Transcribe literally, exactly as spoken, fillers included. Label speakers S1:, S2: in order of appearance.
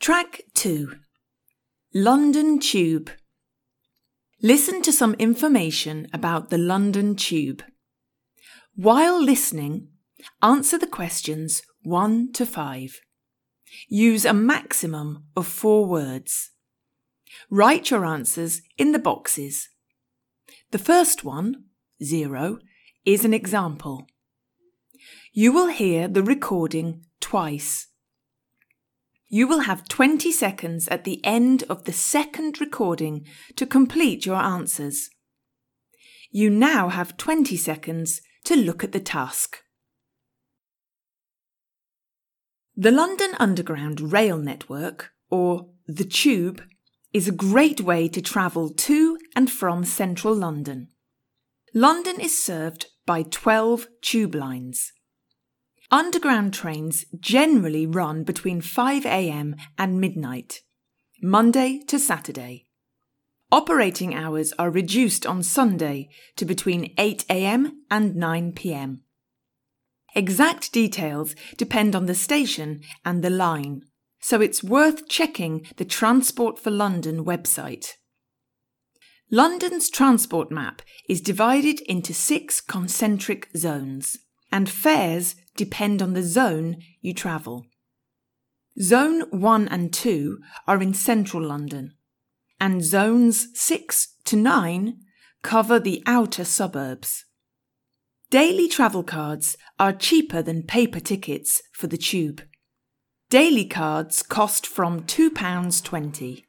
S1: Track two. London Tube. Listen to some information about the London Tube. While listening, answer the questions one to five. Use a maximum of four words. Write your answers in the boxes. The first one, zero, is an example. You will hear the recording twice. You will have twenty seconds at the end of the second recording to complete your answers. You now have twenty seconds to look at the task. The London Underground rail network, or the Tube, is a great way to travel to and from central London. London is served by twelve tube lines. Underground trains generally run between five a m and midnight, Monday to Saturday. Operating hours are reduced on Sunday to between eight a m and nine p m. Exact details depend on the station and the line, so it's worth checking the Transport for London website. London's transport map is divided into six concentric zones, and fares depend on the zone you travel. Zone one and two are in central London, and zones six to nine cover the outer suburbs. Daily travel cards are cheaper than paper tickets for the Tube. Daily cards cost from two pounds twenty.